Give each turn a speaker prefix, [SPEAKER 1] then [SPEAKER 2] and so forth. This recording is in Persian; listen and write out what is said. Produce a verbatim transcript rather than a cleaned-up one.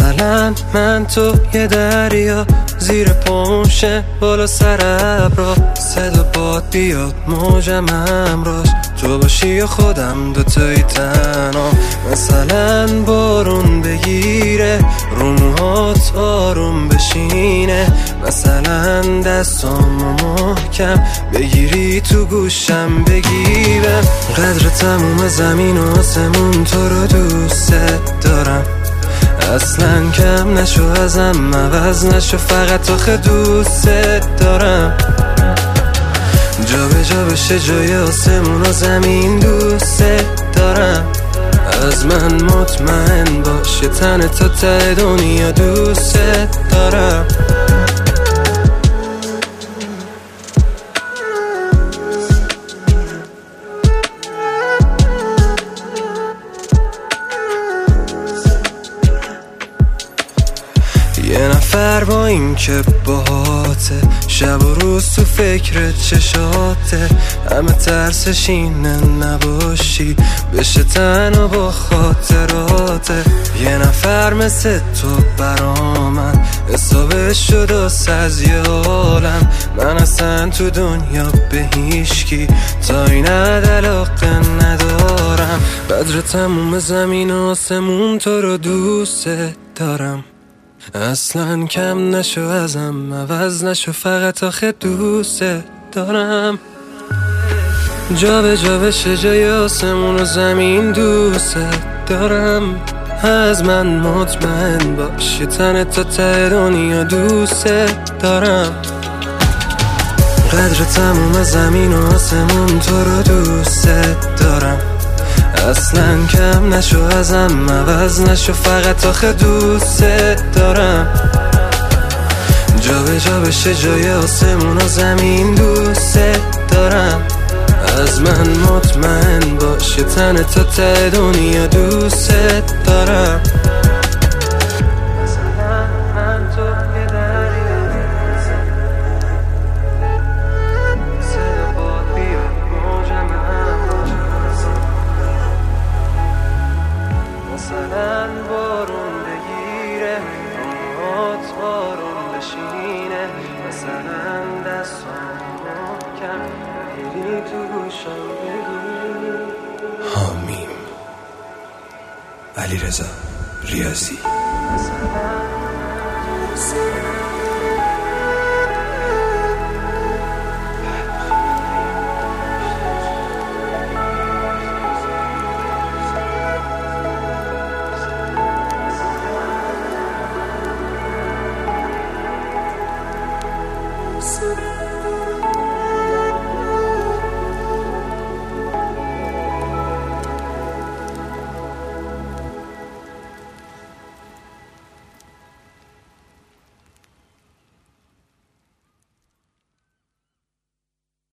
[SPEAKER 1] مثلا من تو یه دریا زیر پاموشه بالا سر ابرا، صدا باد بیاد موجم همراش، تو باشی یا خودم دوتایی تنها. مثلا بارون بگیره رو موهات آروم بشینه، مثلا دستامو محکم بگیری تو گوشم بگیرم. قدر تموم زمین و آسمون تو رو دوست دارم، اصلا کم نشو ازم عوض نشو، فقط آخه دوست دارم. جا به جا بشه جای آسمون و زمین دوست دارم، از من مطمئن باش یه تن تا ته دنیا دوست دارم. یه نفر با این که باهاته، شب و روز تو فکر چشاته، همه ترسش اینه نباشی بشه تنها با خاطراته. یه نفر مثل تو برا من حسابش شد از یه عالم، من اصلا تو دنیا به هیچکی تا این حد علاقه ندارم. قدر تموم زمین و آسمون تو رو دوست دارم، اصلا کم نشو ازم عوض نشو، فقط آخه دوست دارم. جا به جا بشه جای آسمون و زمین دوست دارم، از من مطمئن باش یه تن تا ته دنیا دوست دارم. قدر تموم زمین و آسمون تو رو دوست دارم، اصلا کم نشو ازم عوض نشو، فقط آخه دوست دارم. جا به جا بشه جای آسمون و زمین دوست دارم، از من مطمئن باش یه تن تا ته دنیا دوست دارم. مثلا بارون بگیره رومات آروم بشینه، مثلا دستان محکم بگیری تو گوشم بگیری.
[SPEAKER 2] حامیم علیرضا ریاضی.
[SPEAKER 3] So